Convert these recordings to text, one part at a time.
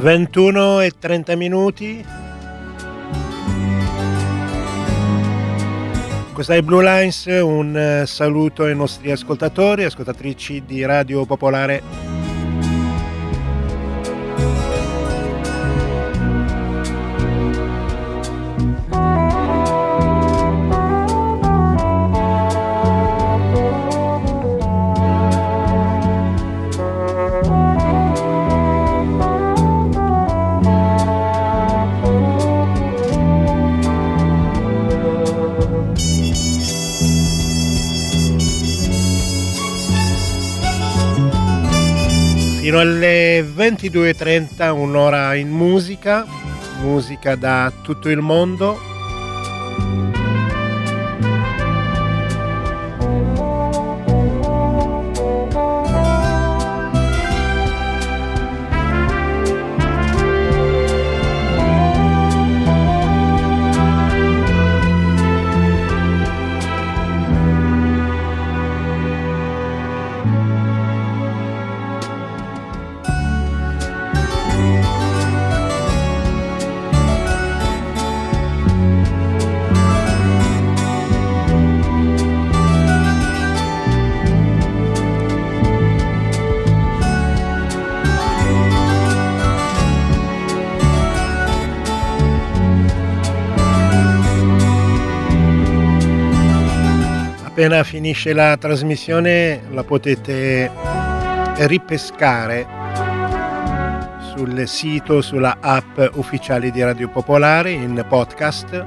21:30. Questa è Blue Lines, un saluto ai nostri ascoltatori e ascoltatrici di Radio Popolare. Fino alle 22:30 un'ora in musica da tutto il mondo. Appena finisce la trasmissione la potete ripescare sul sito, sulla app ufficiale di Radio Popolare in podcast.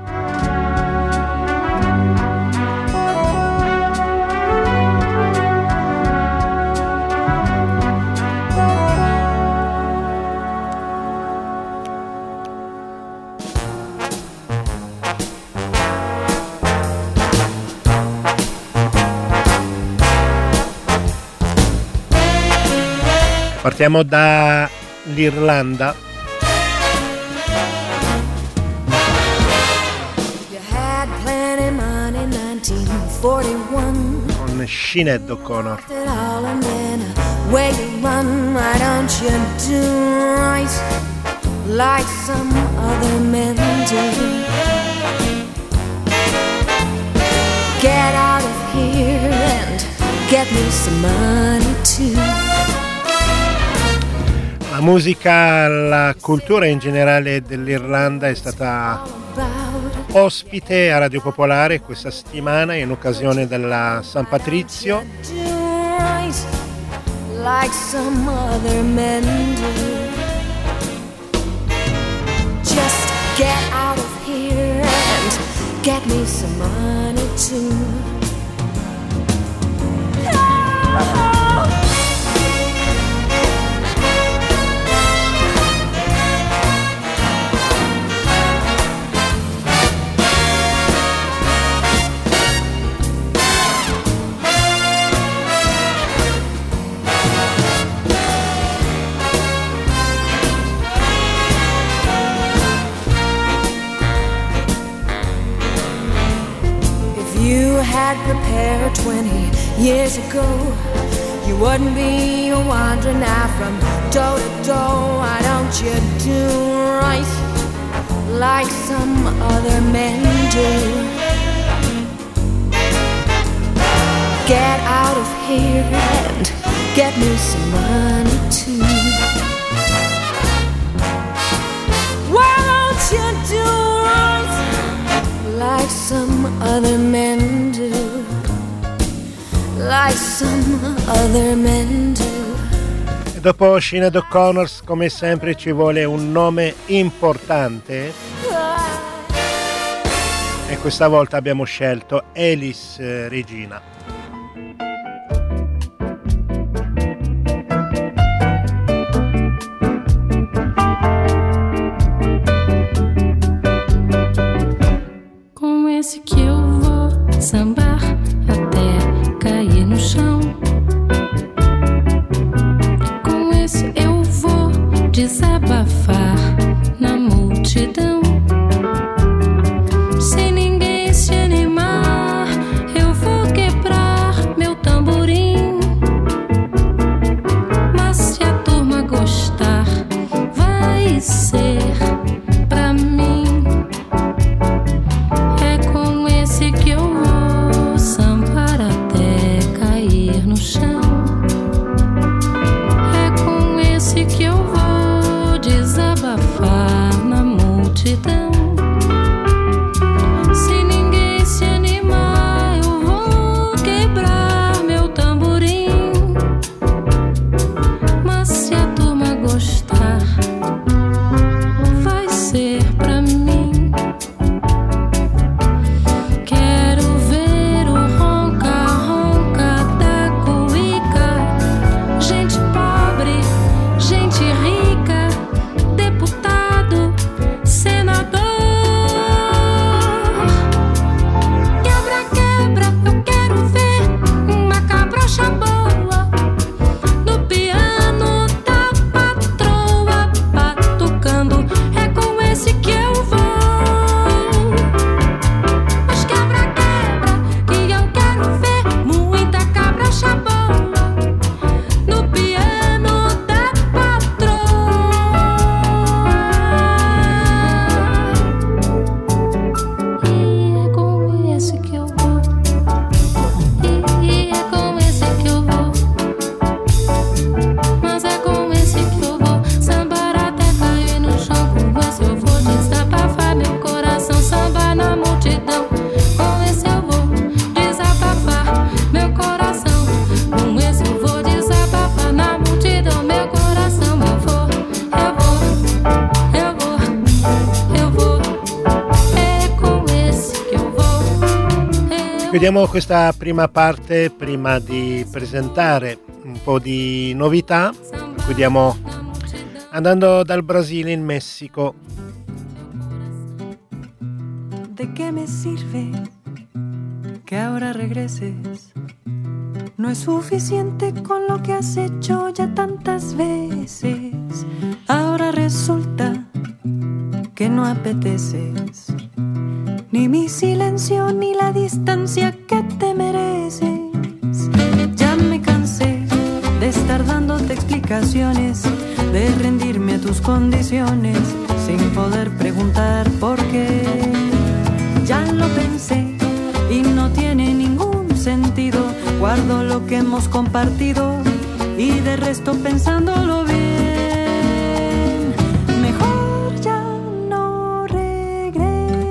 Partiamo dall'Irlanda. Con Sinead O'Connor. Like some other men do. Get out of here and get me some money too. La musica, la cultura in generale dell'Irlanda è stata ospite a Radio Popolare questa settimana in occasione della San Patrizio. Like some other men do. Just get out of here and get me some money too. Had prepared 20 years ago, you wouldn't be wandering now from door to door. Why don't you do right like some other men do? Get out of here and get me some money too. Why don't you do right like some other men do? Like some other men do. E dopo Sinead O'Connor, come sempre, ci vuole un nome importante. E questa volta abbiamo scelto Elis Regina. Esse que eu vou sambar até cair no chão. Com esse eu vou desabafar na multidão. Sem ninguém se animar, eu vou quebrar chão. É com esse que eu vou desabafar na multidão. Se ninguém se animar, eu vou quebrar meu tamborim. Mas se a turma gostar, vai ser pra mim. Quero ver o ronca-ronca da cuíca. Gente pobre, gente rica, deputado, senador. Quebra-quebra, eu quero ver uma cabrocha boa no piano da patroa batucando. É com esse que eu vou. Mas quebra-quebra, que eu quero ver muita cabrocha boa no piano da patroa. E é com esse que eu vou. E é com esse que eu vou. Mas é com esse que eu vou. Sambar até cair no chão. Com esse eu vou desabafar meu coração. Sambar na multidão. Com esse eu vou desabafar meu coração. Com esse eu vou desabafar na multidão. Meu coração eu vou. É com esse que eu vou. Chiudiamo questa prima parte prima di presentare un po' di novità. Chiudiamo andando dal Brasile in Messico. ¿De qué me sirve que ahora regreses? No es suficiente con lo que has hecho ya tantas veces. Ahora resulta que no apeteces ni mi silencio ni la distancia que te mereces. Ya me cansé de estar dándote explicaciones, de rendirme a tus condiciones sin poder preguntar por qué. Ya lo pensé y no tiene ningún sentido. Guardo lo que hemos compartido y de resto pensándolo bien, mejor ya no regreses.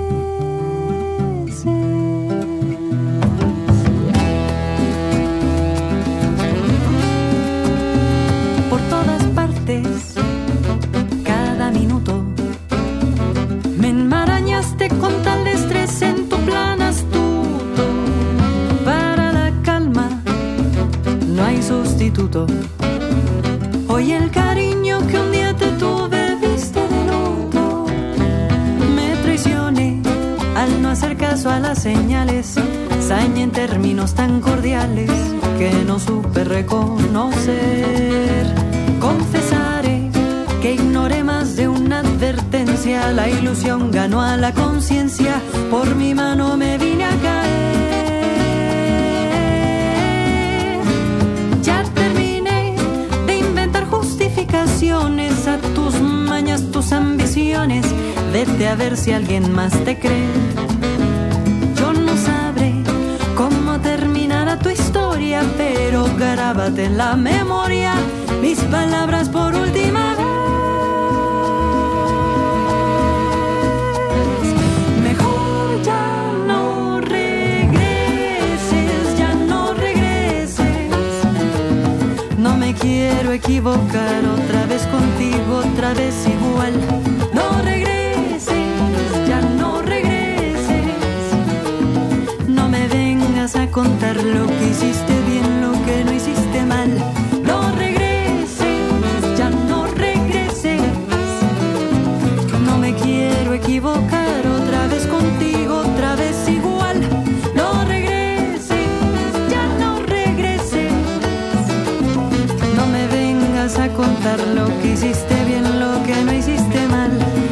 Por todas partes, cada minuto, me enmarañaste con tal estrés en tu plan astuto. Para la calma no hay sustituto. Hoy el cariño que un día te tuve viste de luto. Me traicioné al no hacer caso a las señales. Sañé en términos tan cordiales que no supe reconocer. Confesaré que ignoré más de una advertencia. La ilusión ganó a la conciencia. Por mi mano me vine a caer. Ya terminé de inventar justificaciones a tus mañas, tus ambiciones. Vete a ver si alguien más te cree. Yo no sabré cómo terminará tu historia, pero grábate en la memoria mis palabras por última vez. Mejor ya no regreses, ya no regreses. No me quiero equivocar otra vez contigo, otra vez igual. No regreses, ya no regreses. No me vengas a contar lo que hiciste bien, lo que no hiciste mal. No regreses, ya no regreses. No me quiero equivocar otra vez contigo, otra vez igual. No regreses, ya no regreses. No me vengas a contar lo que hiciste bien, lo que no hiciste mal.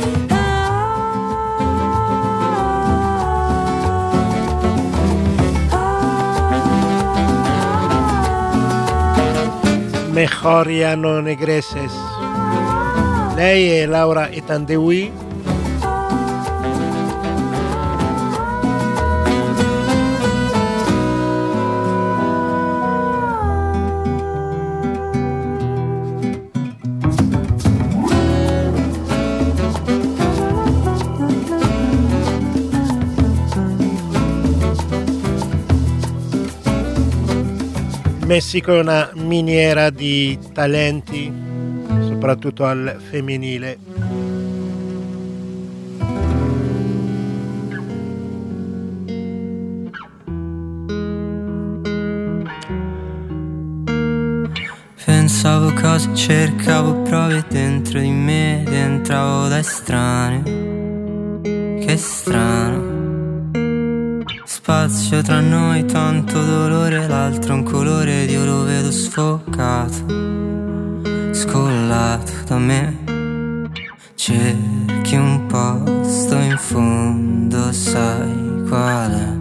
Mejor ya no regreses. Lei è Laura Etandewi. Messico è una miniera di talenti, soprattutto al femminile. Pensavo cose, cercavo prove dentro di me ed entravo da estraneo. Che strano. Spazio tra noi, tanto dolore, l'altro un colore ed io lo vedo sfocato, scollato da me. Cerchi un posto in fondo, sai qual è?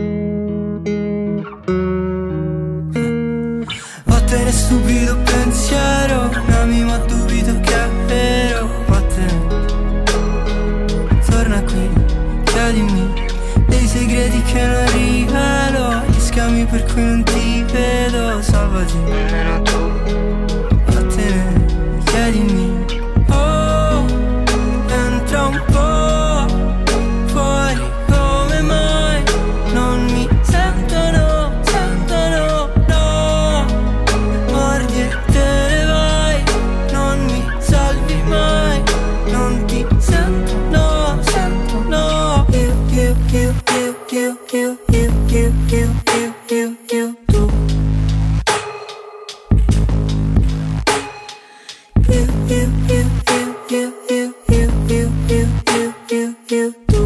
Vattene stupido pensiero, mi ami ma dubito che è vero. Vattene, torna qui, chiedimi dei segreti che non rivelo, gli scambi per cui non ti vedo. Salvati, almeno tu. Vattene, chiedimi. Oh, entra un po' fuori, come mai non mi sentono, sentono, no. Mordi e te ne vai, non mi salvi mai, non ti sento, no, sento, no. You, tu. Tu.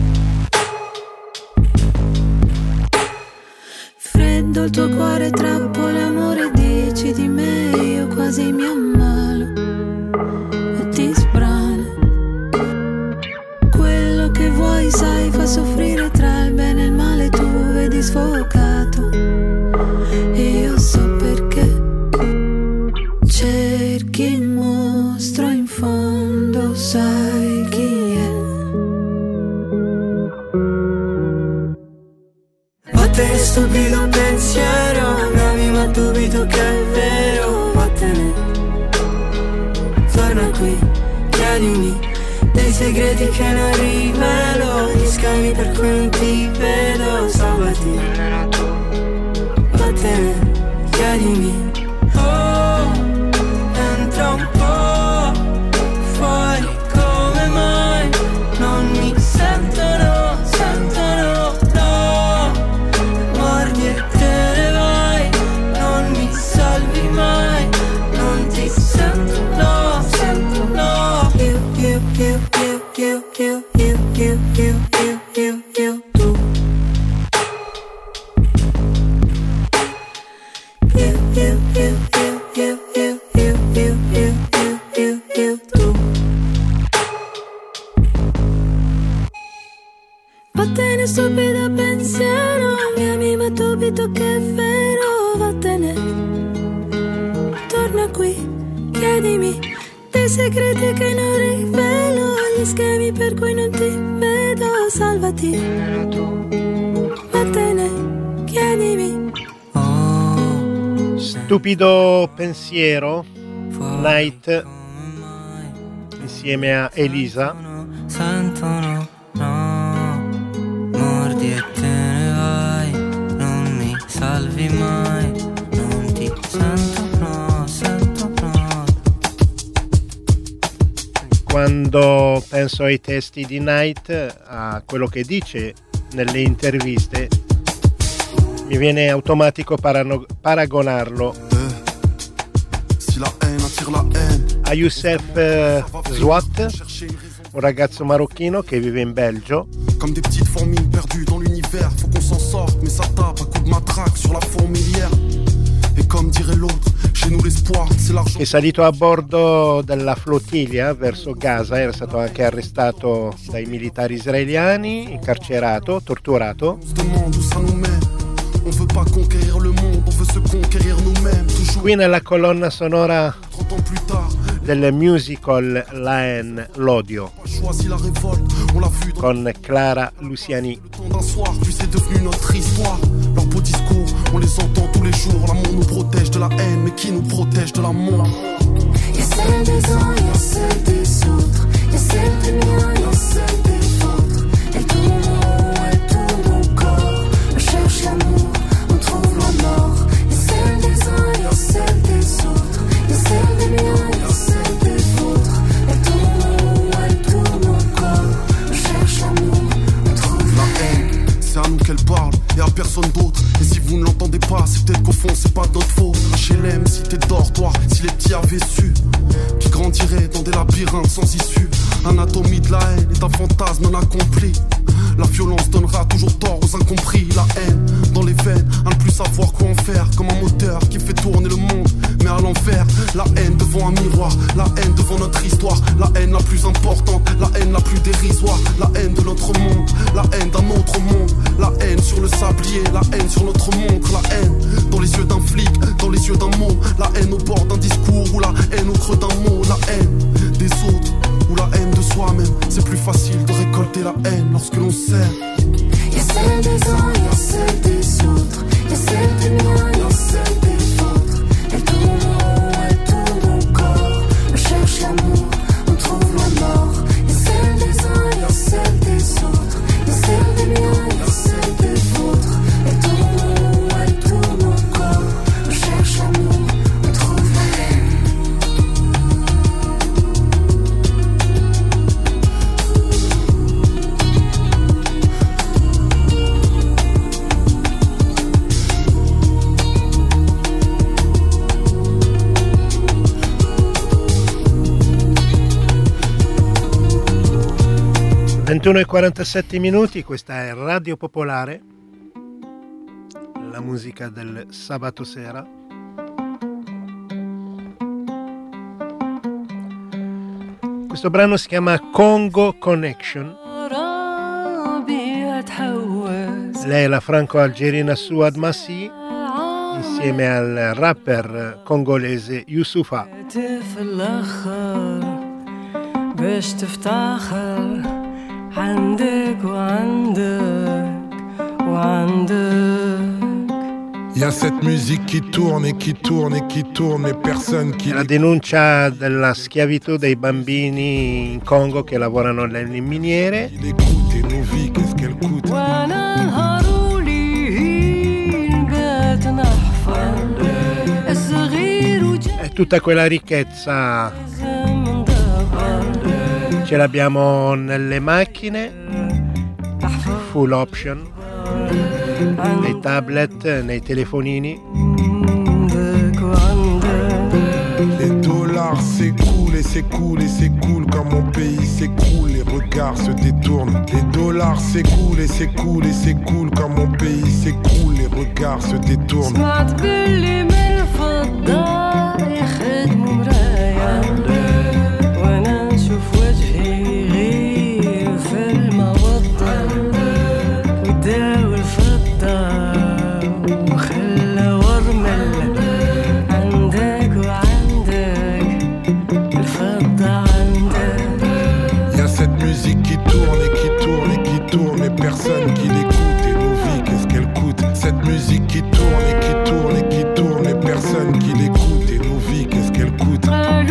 Freddo il tuo cuore, trappole, amore, dici di me, io quasi mi ammalo e ti sbrano. Quello che vuoi, sai, fa soffrire tra il bene e il male, tu vedi sfocato e io so perché. Cerchi il mostro in fondo, sai chi è. Vattene stupido pensiero, mi ami ma dubito che è vero. Vattene, torna qui, chiedimi dei segreti che non rivelo, gli scambi per cui non ti vedo. Salvati, almeno tu. Vattene, chiedimi. Oh, entra un po' fuori, come mai non mi sentono, sentono, no. Mordi e te ne vai, non mi salvi mai, non ti sento, no, sento, no. You, tu. Vattene stupido pensiero, mi ami ma dubito che è vero. Vattene, torna qui, chiedimi dei segreti che non rivelo, gli schemi per cui non ti vedo. Salvati, vattene, chiedimi. Stupido pensiero, Night insieme a Elisa. Sentono, no, mordi e te ne vai, non mi salvi mai, non ti sento, no, sento, no. Quando penso ai testi di Night, a quello che dice nelle interviste, mi viene automatico paragonarlo a Youssef Zouat, un ragazzo marocchino che vive in Belgio. Comme des petites fourmis perdues dans l'univers, faut qu'on s'en sorte, mais ça tape à coups de matraque sur la fourmilière. Et comme dirait l'autre, chez nous l'espoir, c'est l'argent. È salito a bordo della flottiglia verso Gaza, era stato anche arrestato dai militari israeliani, incarcerato, torturato. Qui nella colonna sonora del musical La Haine, l'odio, con Clara Luciani. Leurs beaux discours, on les entend tous les jours. L'amour nous protège de la haine, mais qui nous protège de l'amour? Y'a celle des uns, y'a celle des autres. Y'a celle des miens, y'a celle des vôtres. Elle tourne mon corps. On cherche l'amour, on trouve la mort. Y'a celle des tes dortoirs. Si les petits avaient su, qui grandiraient dans des labyrinthes sans issue. Anatomie de la haine est un fantasme non accompli. La violence donnera toujours tort aux incompris. La haine dans les veines, à ne plus savoir quoi en faire. Comme un moteur qui fait tourner le monde, mais à l'envers. La haine devant un miroir, la haine devant notre histoire. La haine la plus importante, la haine la plus dérisoire. La haine de notre monde, la haine d'un autre monde. La haine sur le sablier, la haine sur notre montre. La haine dans les yeux d'un flic, dans les yeux d'un mot. La haine au bord d'un discours ou la haine au creux d'un mot. La haine des autres ou la haine de soi-même. C'est plus facile de récolter la haine lorsque l'on sait. Y'a celle des uns, y'a celle des autres. Y'a celle des miens, y'a celle des vôtres. Elle tourne en rond, elle tourne encore. On cherche l'amour, on trouve la mort. Y'a celle des uns, y'a celle des autres. Y'a celle des miens, y'a celle des vôtres. Elle tourne en rond, elle tourne encore. On cherche l'amour, on trouve la haine. Ventuno e 47 minuti, questa è Radio Popolare, la musica del sabato sera. Questo brano si chiama Congo Connection. Lei è la franco-algerina Souad Massi insieme al rapper congolese Youssoufa. عندك وعندك وعندك. Il y a cette musique qui tourne et qui tourne et qui tourne et personne qui... La denuncia della schiavitù dei bambini in Congo che lavorano nelle miniere. Il écoute et nos vies, qu'est-ce qu'elle coûte? E tutta quella ricchezza ce l'abbiamo nelle macchine, full option, nei tablet, nei telefonini. Les dollars s'écoulent et s'écoulent et s'écoulent quand mon pays s'écroule, les regards se détournent. Les dollars s'écoulent et s'écoulent et s'écoulent quand mon pays s'écroule, les regards se détournent. Personne qui l'écoute et nos vies, qu'est-ce qu'elle coûte? Cette musique qui tourne et qui tourne et qui tourne et personne qui l'écoute et nos vies, qu'est-ce qu'elle coûte?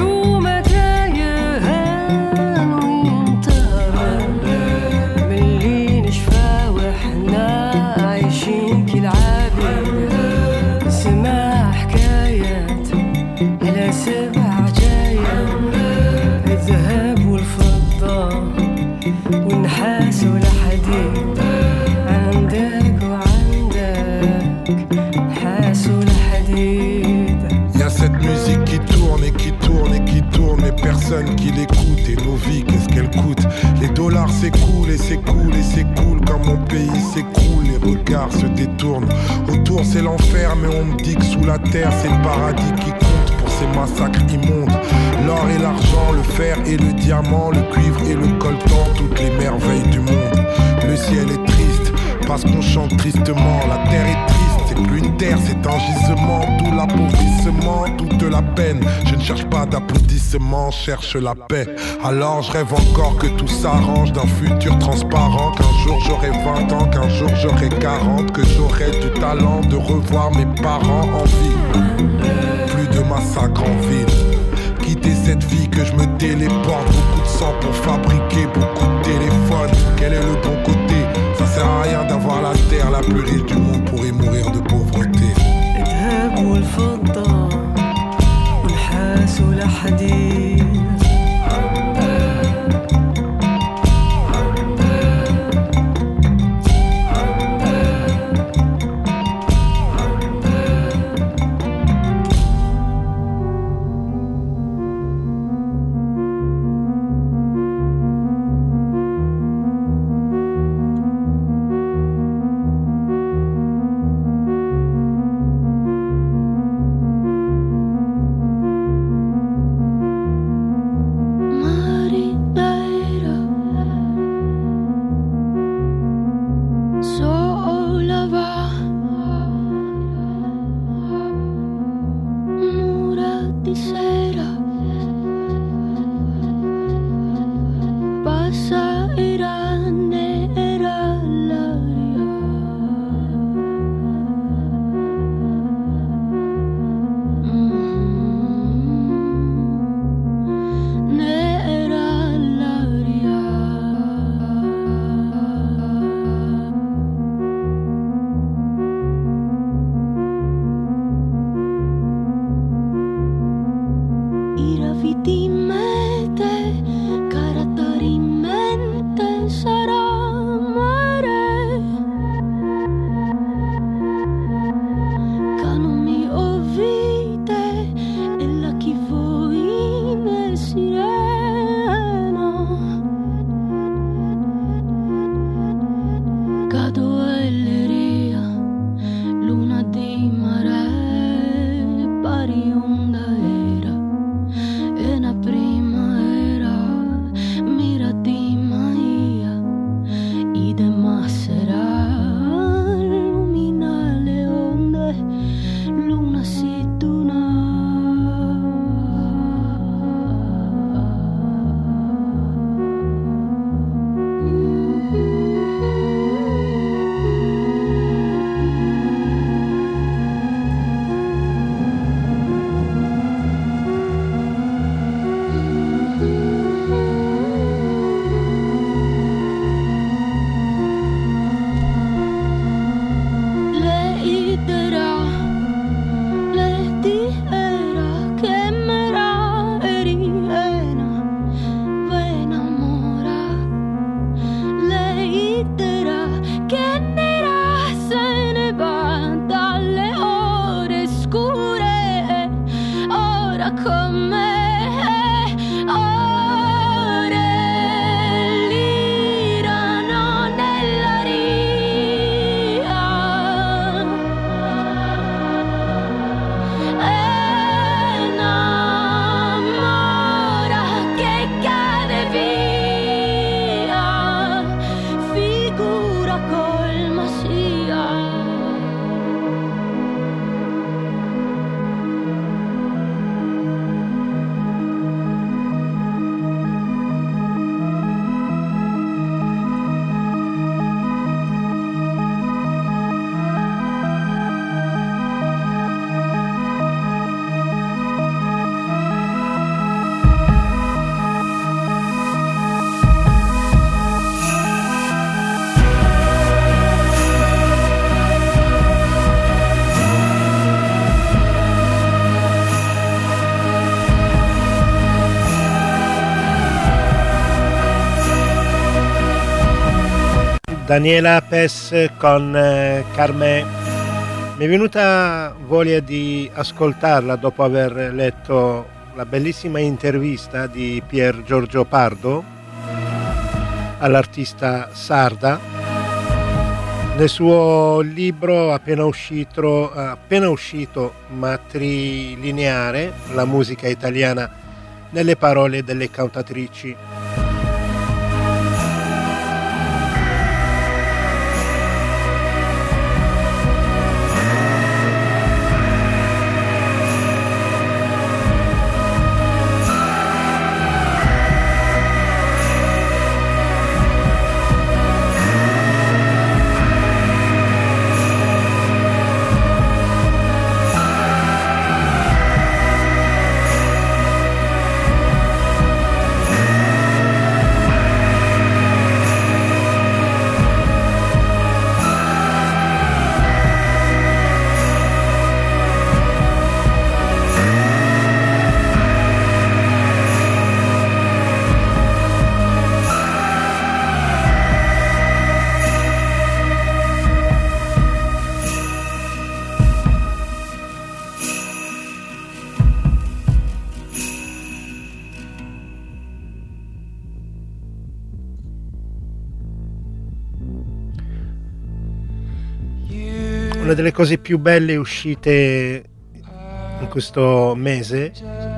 Personne qui l'écoute et nos vies, qu'est-ce qu'elle coûte? Les dollars s'écoulent et s'écoulent et s'écoulent quand mon pays s'écroule, les regards se détournent. Autour c'est l'enfer mais on me dit que sous la terre c'est le paradis qui compte pour ces massacres immondes. L'or et l'argent, le fer et le diamant, le cuivre et le coltan, toutes les merveilles du monde. Le ciel est triste parce qu'on chante tristement, la terre est triste. C'est plus une terre, c'est un gisement, tout l'appauvrissement, toute la peine. Je ne cherche pas d'applaudissements, cherche la paix. Alors je rêve encore que tout s'arrange, d'un futur transparent, qu'un jour j'aurai 20 ans, qu'un jour j'aurai 40, que j'aurai du talent de revoir mes parents en vie. Plus de massacres en ville, quitter cette vie, que je me téléporte. Beaucoup de sang pour fabriquer beaucoup de téléphones. Quel est le bon côté? Ça sert à rien d'avoir la terre la plus riche du monde pour y mourir de pauvreté. Daniela Pes con Carmè. Mi è venuta voglia di ascoltarla dopo aver letto la bellissima intervista di Pier Giorgio Pardo all'artista sarda nel suo libro appena uscito Matrilineare, la musica italiana nelle parole delle cantatrici. Una delle cose più belle uscite in questo mese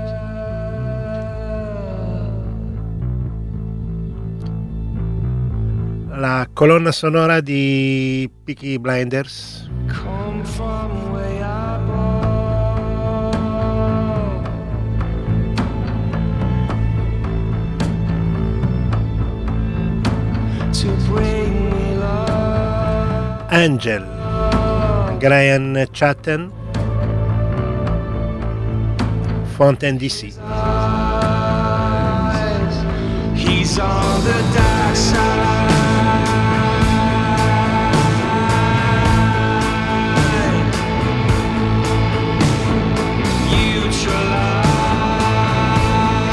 la colonna sonora di Peaky Blinders. Angel, Graham Chatten, Fontaine DC. He's on the dark side. Neutralize.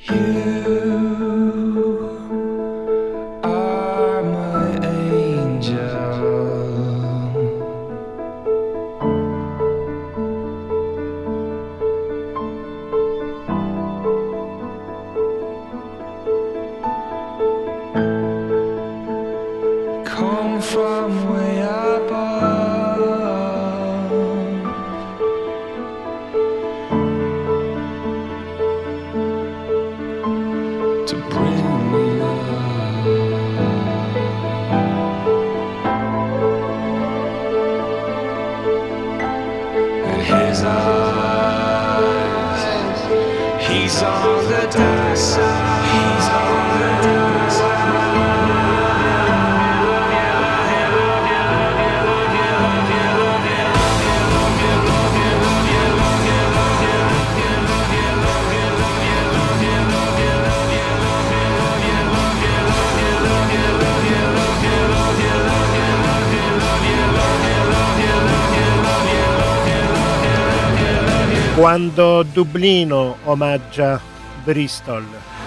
Quando Dublino omaggia Bristol.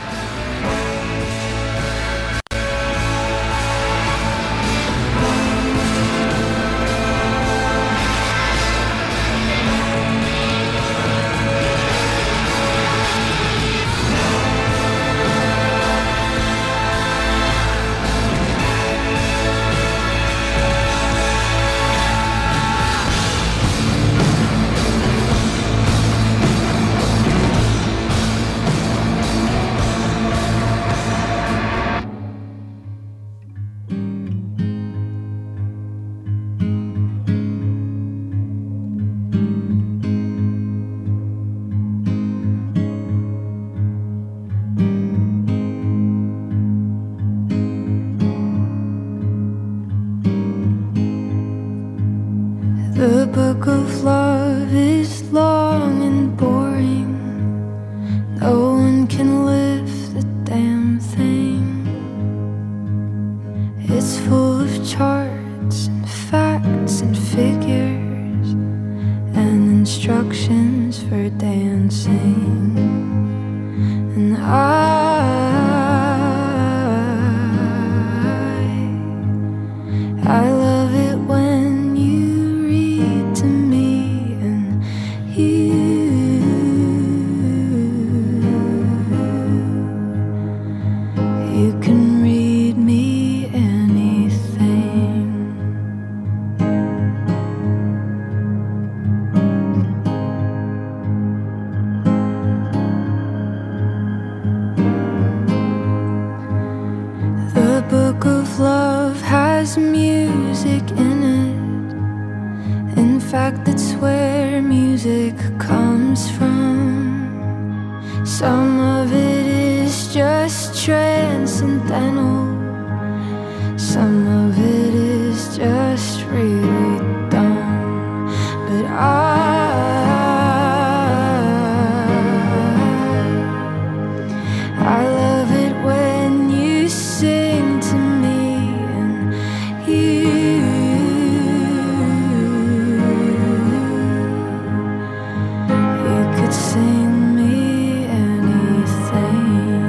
The book of love is long and boring. No one can lift the damn thing. It's full of charts and facts and figures and instructions for dancing. And I love it when you read to me, and you can read me anything. The book of love has music in it. In fact, it's where music comes from. Some of it is just transcendental. Some of it is just really dumb. But I love it when you sing to me, and you could sing me anything.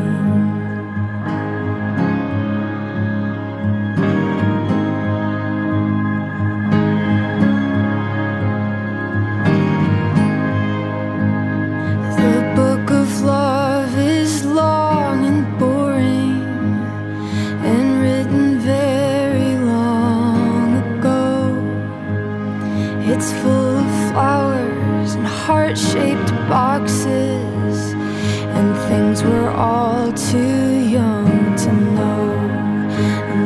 The book of love is long and boring and written very long ago. It's full of flowers and heart-shaped boxes and things we're all too young to know. And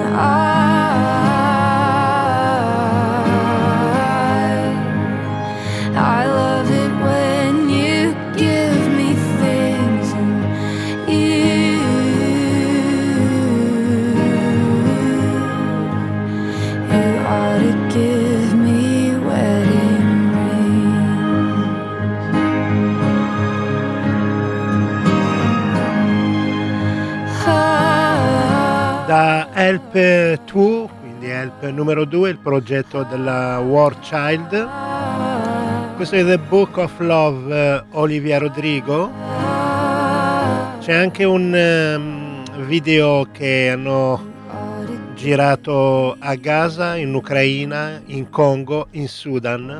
I love it when you give me things, and you ought to give me wedding rings. Da Help 2, quindi Help numero 2, il progetto della War Child. Questo è The Book of Love, Olivia Rodrigo. C'è anche un video che hanno girato a Gaza, in Ucraina, in Congo, in Sudan.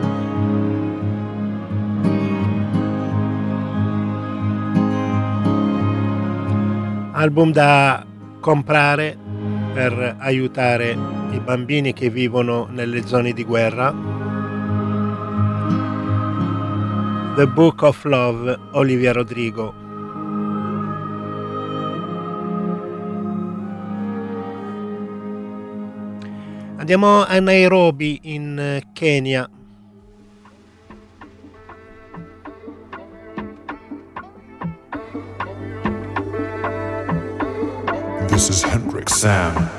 Album da comprare per aiutare i bambini che vivono nelle zone di guerra. The Book of Love, Olivia Rodrigo. Andiamo a Nairobi in Kenya. This is Hendrik Sam.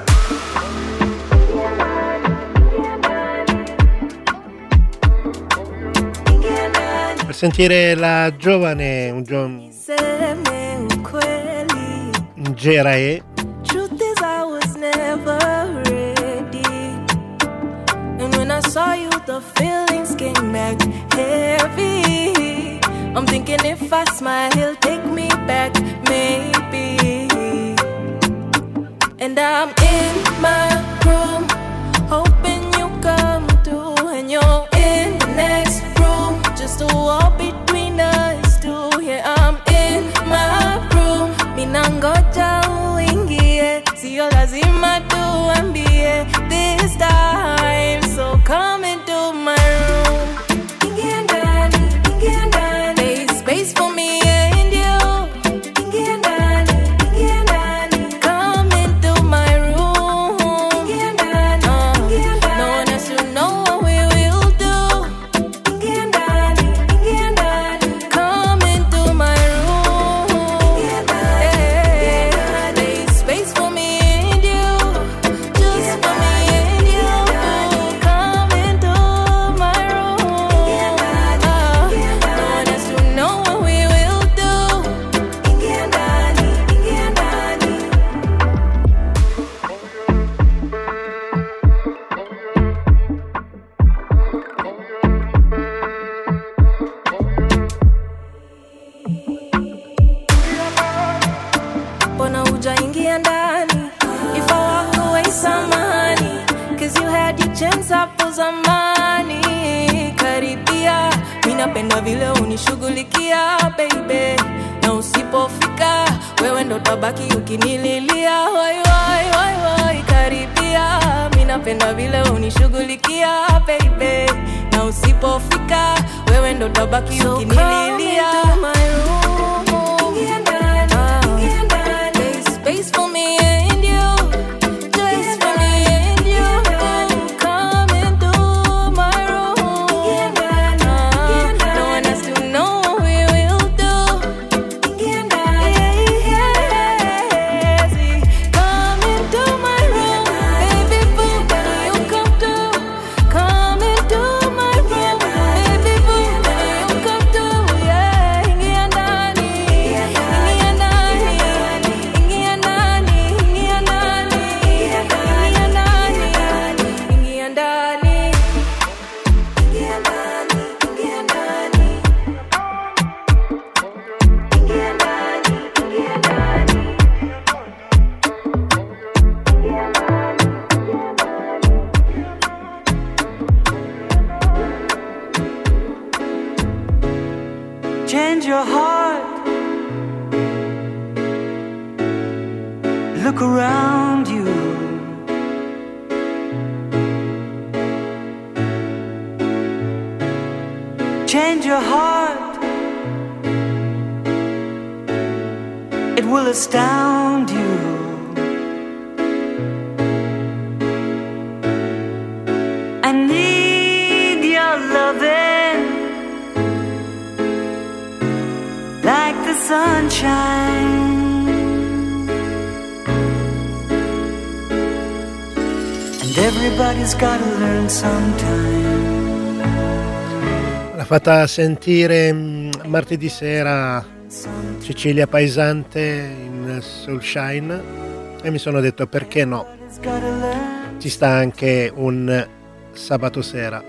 Per sentire la giovane, Njerae. Truth is I was never ready. And when I saw you the feelings came back heavy. I'm thinking if I smile he'll take me back, maybe. And I'm in my room, hoping you come through. And you're in the next room, just a wall between us two. Yeah, I'm in my room, minangoja uingie. Sio lazima tuambie this time. So come into my room. Ingia ndani, ingia ndani. There's space for me and you. Ingia ndani, ingia ndani. Come into my room. Ingia ndani, ingia ndani. No one has to know what we will do. Ingia ndani, ingia ndani. Come into my room. Ingia ndani, there's space for me and you. Just for me and you. Come into my room. No one has to know what we will do. Ingia ndani, ingia ndani. Mbona hujaingia ndani? If I walk away samahani, 'cause you had your chance hapo zamani. Karibia, mimi napenda vile unishughulikia baby. Na usipofika, wewe ndo tabaki ukinililia. Wai wai wai wai, karibia, mimi napenda vile unishughulikia baby. Na usipofika, wewe ndo tabaki ukinililia. There's space for me and you, just for me and you. Come into my room. No one has to know what we will do. Come into my room, baby boo. You come through. Come into my room, baby boo. You come through. Yeah, ingia ndani, ingia ndani, ingia ndani, ingia ndani, ingia ndani, ingia ndani, ingia ndani, ingia ndani, ingia ndani, ingia ndani. Change your heart. Look around you. Change your heart. It will astound you. I need your loving like the sunshine. And everybody's gotta learn sometime. L'ha fatta sentire martedì sera Cecilia Paesante in Soulshine e mi sono detto perché no, ci sta anche un sabato sera.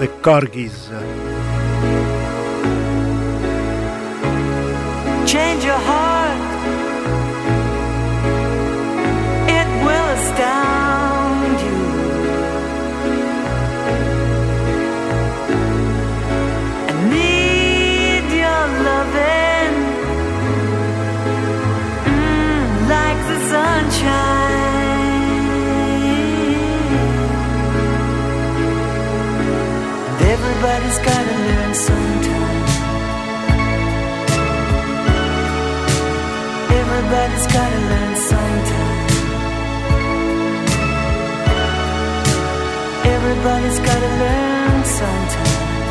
The Corgis. Change your heart, it will astound you. I need your loving, like the sunshine. Everybody's gotta learn sometime. Everybody's gotta learn sometime. Everybody's gotta learn sometime.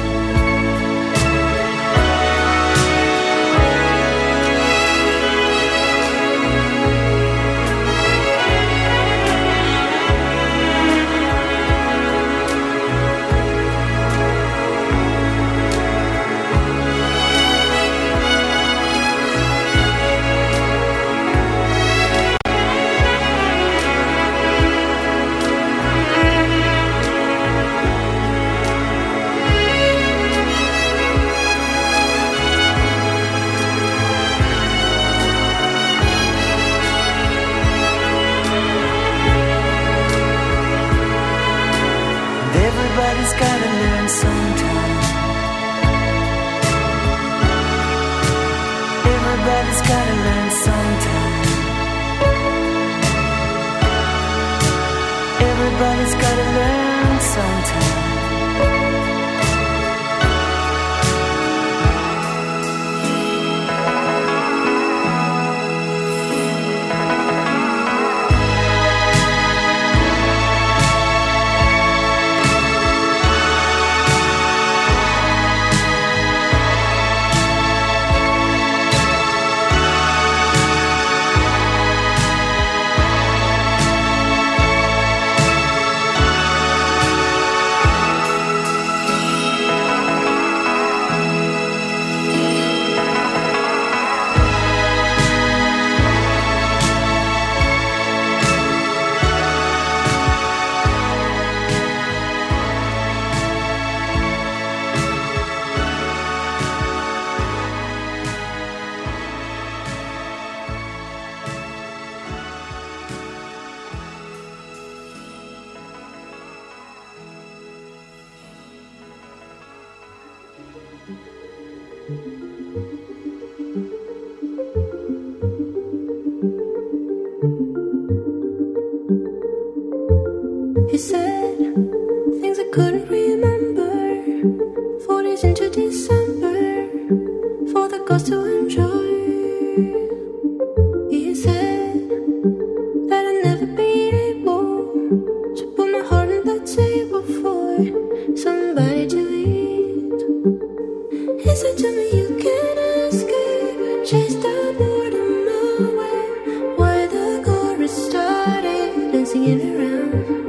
Everybody's gotta learn sometime. Everybody's gotta learn sometime. Everybody's gotta learn sometime. You said things I couldn't remember. 4 days into December, for the girls to enjoy. You said that I'd never be able to put my heart on the table for somebody to eat. He said to me, you can't escape, chase the boredom away. Why the chorus started dancing it around.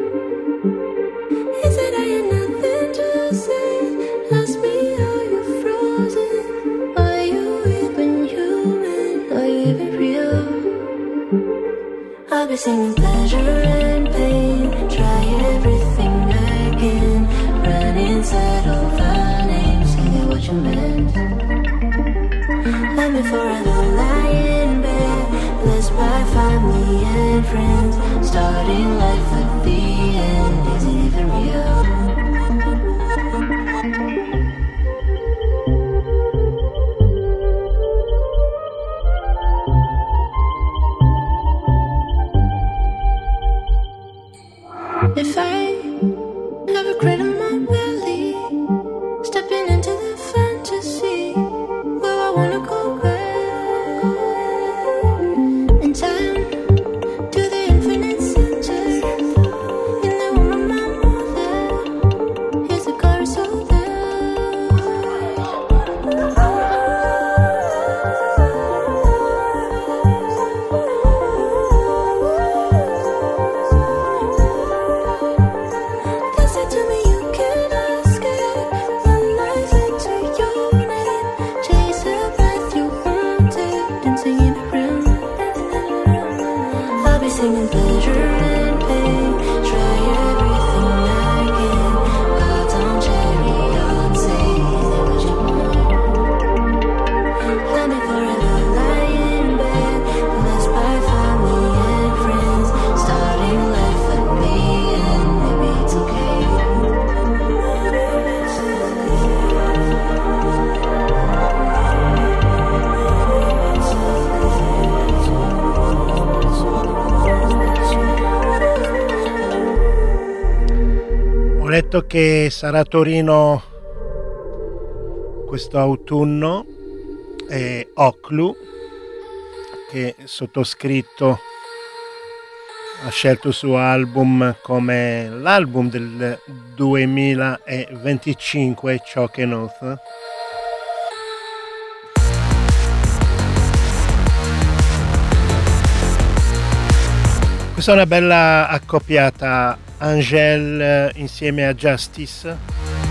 I'll be singing pleasure and pain. Try everything I can. Run inside of our names. Say what you meant. Let me forever lie in bed. Blessed by family and friends. Starting life at the end. Is it even real? If I have a crate in my belly, stepping into the fantasy, will I wanna go back in time to the infinite center, in the womb of my mother? detto che sarà a Torino questo autunno è Oclu, che sottoscritto ha scelto il suo album come l'album del 2025, Chalk and Oath. Questa è una bella accoppiata, Angèle insieme a Justice.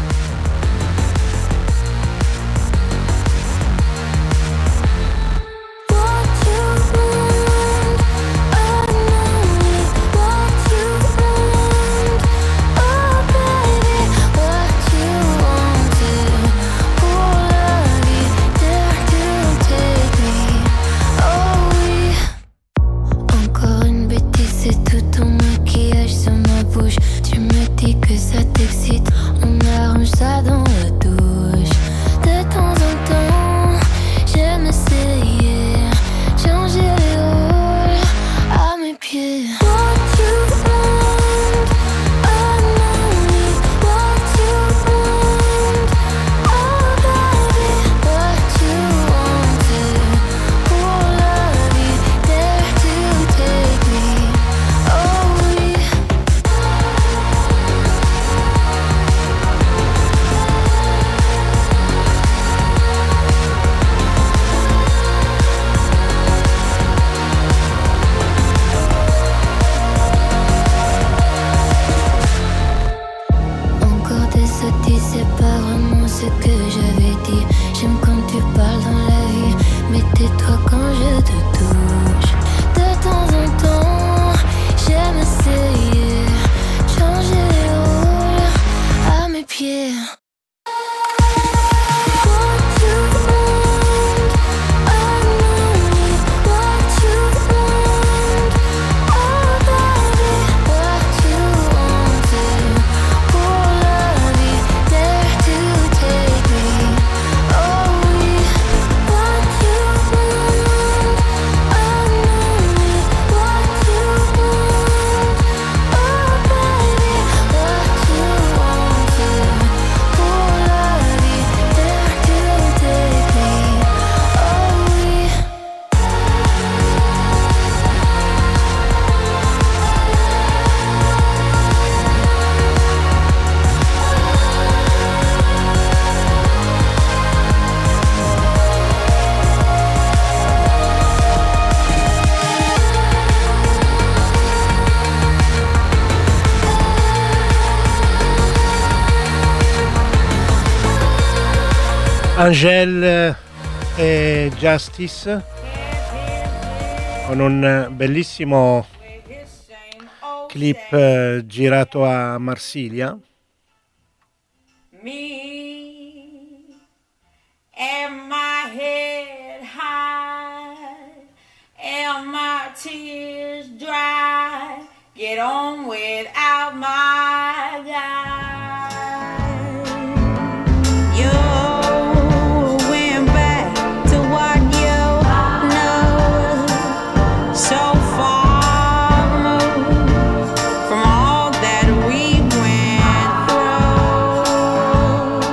Angèle e Justice con un bellissimo clip girato a Marsiglia. Me and my head high and my tears dry, get on without my guy. From all that we went through.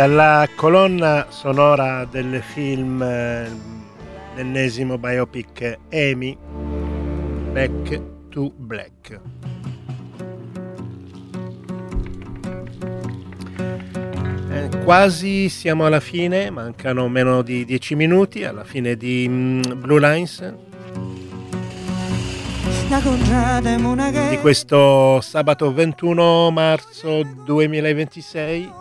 dalla colonna sonora del film, l'ennesimo biopic Amy, Back to Black. Quasi siamo alla fine, mancano meno di 10 minuti alla fine di Blue Lines, di questo sabato 21 marzo 2026.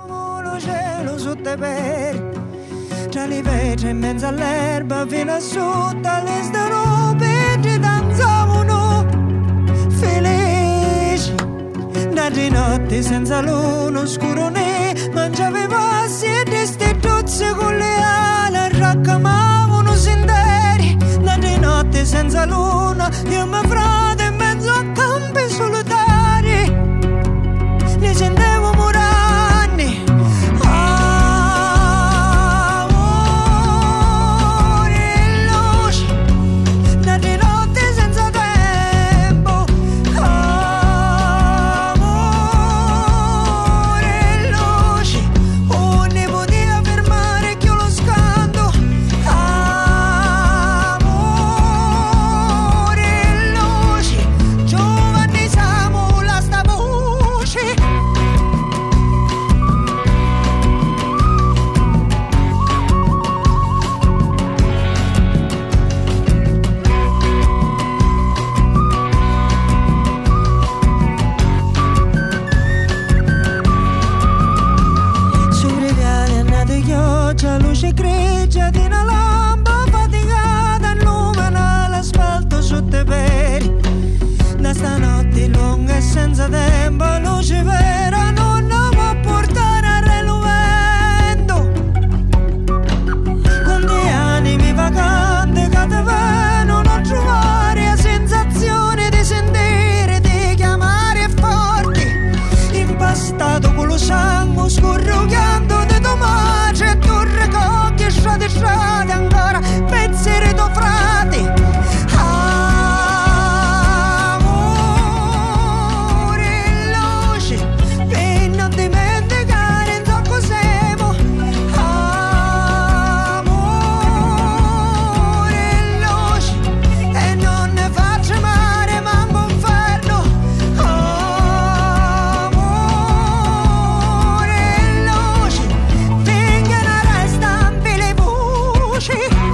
Tra le pietre in mezzo all'erba fino a sotto alle starope danzavano felici. Da di notte senza luna oscuro ne mangiava passi e destituzze con le ali raccamavano sentieri. Da di notte senza luna io mi frate in mezzo a campi solitari ne sentevo muranni. Luce grigia di una lampa faticata illumina l'asfalto sotto i piedi. Da stanotte lunga e senza tempo luce vera non può portare a reluvendo. Con dei animi vacanti che te vengono a trovare la sensazione di sentire, di chiamare forti. Impastato con lo sangue scorrugliando di tomate e tu ricogli strade ancora pensieri tuoi frati. Amore e luce per non dimenticare in tocco siamo. Amore e luce e non ne faccio male manco un inferno. Amore e luce vengono restanti le voci.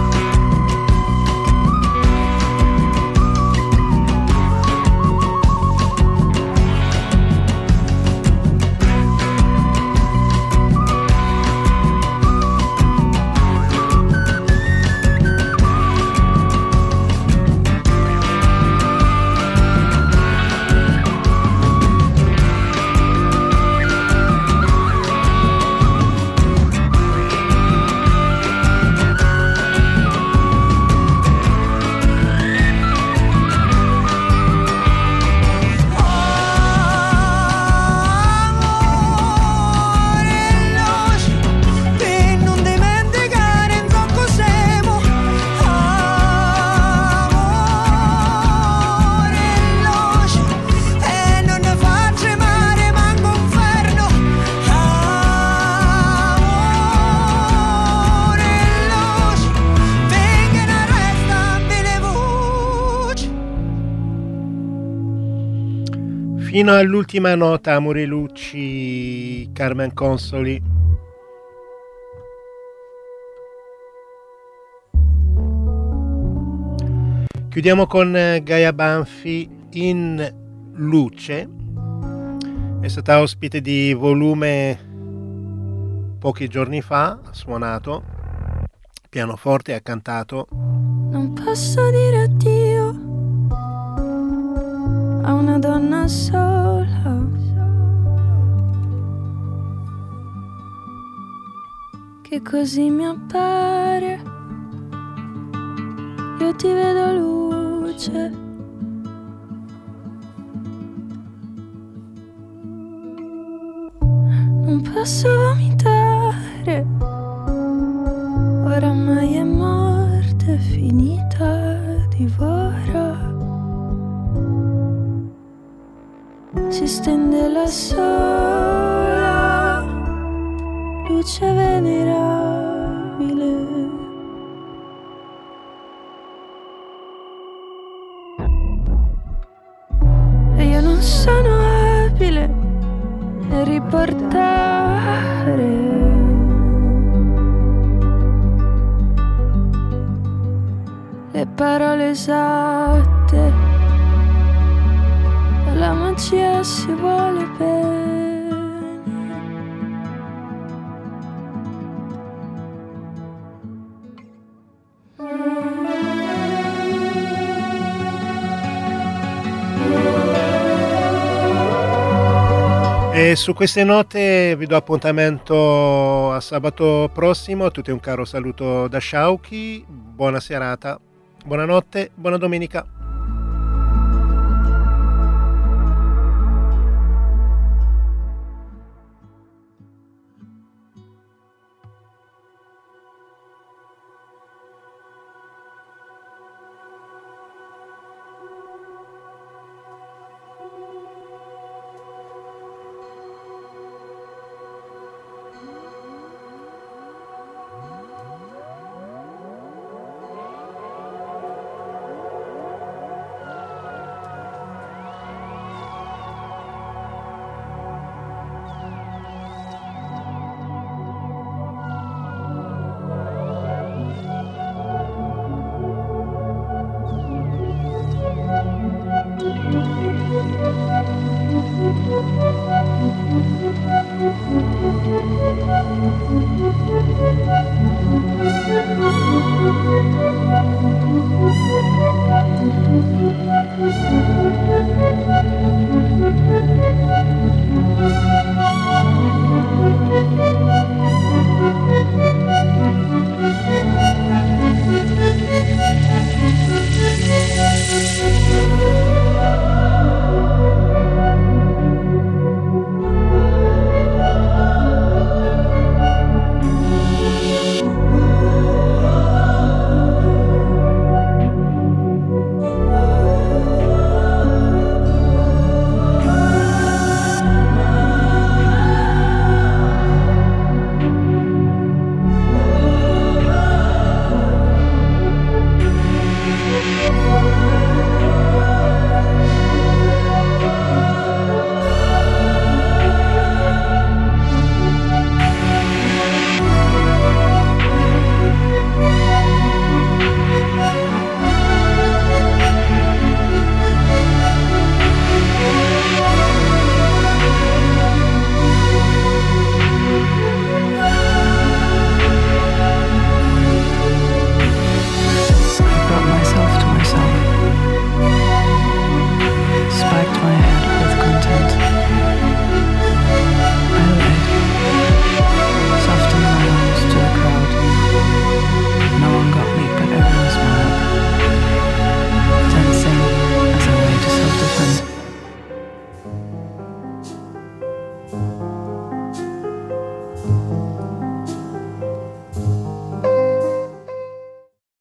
Per non dimenticare in tocco siamo. Amore e luce e non ne faccio male manco un inferno. Amore e luce vengono restanti le voci. Fino all'ultima nota, Amore e Lucci, Carmen Consoli. Chiudiamo con Gaia Banfi in Luce. È stata ospite di Volume pochi giorni fa, ha suonato pianoforte e ha cantato. Non posso dire addio a una donna sola che così mi appare. Io ti vedo luce, non posso vomitare, oramai è morte finita, divora. Si stende la sola luce luce venerabile. E io non sono abile a riportare le parole esatte. La magia si vuole bene. E su queste note vi do appuntamento a sabato prossimo. A tutti un caro saluto da Sciauchi, buona serata, buonanotte, buona domenica.